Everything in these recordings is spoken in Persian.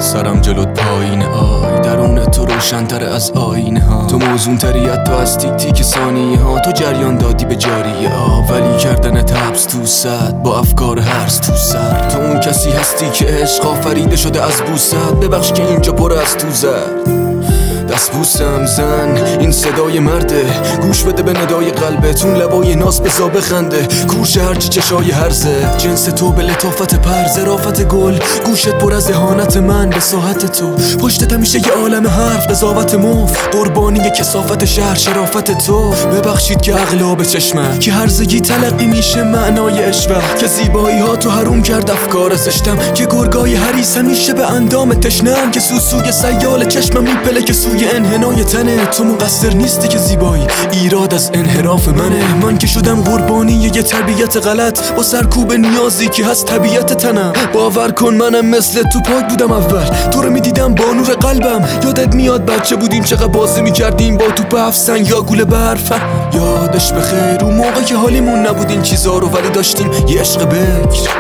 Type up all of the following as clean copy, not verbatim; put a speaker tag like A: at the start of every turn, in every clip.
A: سرم جلوت پایین آی درون تو روشن‌تر از آینه ها. تو موزون تریت تو از تیک تیک ثانیه ها. تو جریان دادی به جاریه آب ولی کردن تبس تو صد با افکار هرس تو سر. تو اون کسی هستی که عشق آفریده شده از بوست. ببخش که اینجا پر از تو زد دست بوسم زن این صدای مرده. گوش بده به ندای قلبتون لبای ناز بزا بخنده. کورش هرچی چشای هرزه جنس تو به لطافت پر ظرافت گل. گوشت پر از اهانت من به ساحت تو. پشتت همیشه یه عالم حرف قضاوت مف. قربانی کثافت شهر شرافت تو. ببخشید که عقلا به چشمم که هرزگی تلقی میشه معنای اشوه. که زیبایی ها تو حروم کرد افکار زشتم. که گرگای حریص همیشه به اندام تشنم. که سوسوی سیال چشمم میپله که سوی انحنای تنه. تو مقصر نیستی که زیبایی ایراد از انحراف منه. من که شدم قربانی یه تربیت غلط با سرکوب نیازی که هست طبیعت تنم. باور کن منم مثل تو پاک بودم اول. تو رو میدیدم با نور قلبم. یادت میاد بچه بودیم چقدر بازی میکردیم با توپ افسنگ یا گوله برف. یادش بخیر اون موقع که حالیمون نبود این چیزا رو ولی داشتیم یه عشق بکر.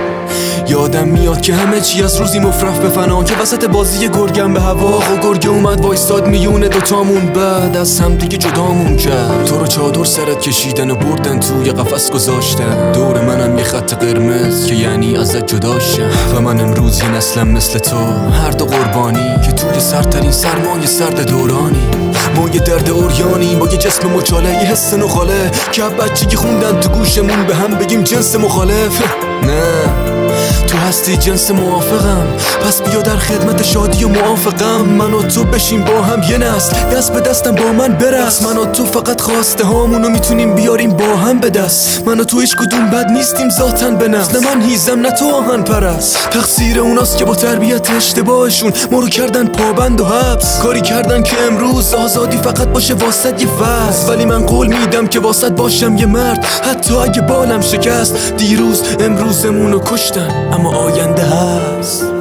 A: یادم میاد که همه چی از روزی مفرف به فنا. که وسط بازی گرگم به هوا و گرگه اومد وایستاد میونه دوتامون. بعد از هم دیگه جدامون کرد. تو رو چادر سرت کشیدن و بردن توی قفس گذاشتن. دور منم یه خط قرمز که یعنی ازت جداشم. و من امروز یه نسلم مثل تو هر دو قربانی. که توی سرترین سرمایه سرد دورانی. ما یه درد اوریانی با یه جسم مچاله یه حس نخاله. که بچگی خوندن تو گوشمون به هم بگیم جنس مخالف. نه تو هستی جنس موافقم. پس بیا در خدمت شادی و موافقم. من و تو بشیم با هم یه نسل دست به دستم با من برس. من و تو فقط خواسته هامونو میتونیم بیاریم با هم به دست. من و تو هیچ کدوم بد نیستیم ذاتن به نفس. نه من هیزم نه تو آهن پرست. تقصیر اوناست که با تربیت اشتباهشون ما رو کردن پابند و حبس. کاری کردن که امروز آزادی فقط باشه واسط یه فصل. ولی من قول میدم که واسط باشم یه مرد حتی اگه بالم شکست. دیروز امروزمونو کشتن اما آینده هست.